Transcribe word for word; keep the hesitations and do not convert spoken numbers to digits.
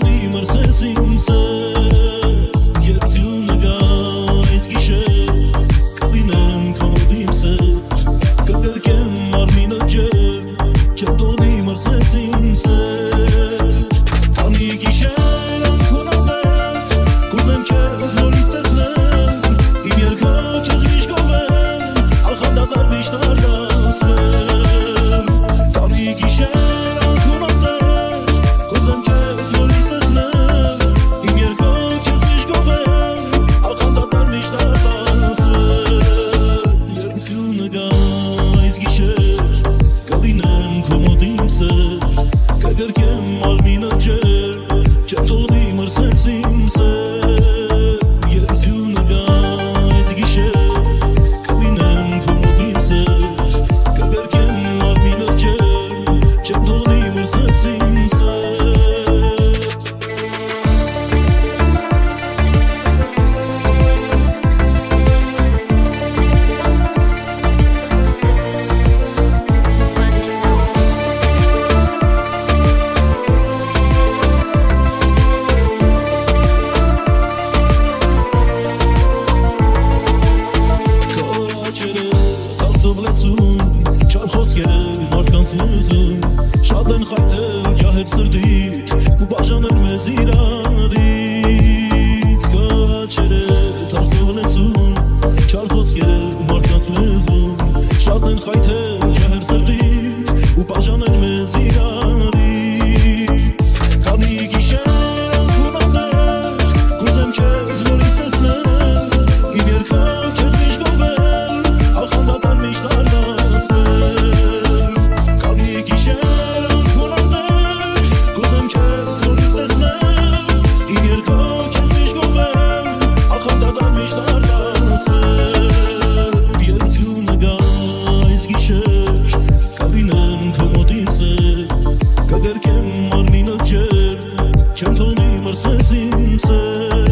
Շատ են խայտել ջահեր սրտիդ ու բաժանել մեզ իրանից Կաչերը թարսողնեցուն չար խոսքերը մարդկանց լեզուն Շատ են խայտել ջահեր սրտիդ ու բաժանել մեզ իրանից Քանի գիշեր անքուն անդեր կուզեմ քեզ նորից տեսնել Իմ երգը քեզ միշտ գովել ախանդատան միշտ արնասվել Քանի գիշեր Չեմ թողնի մրսես իմ սեր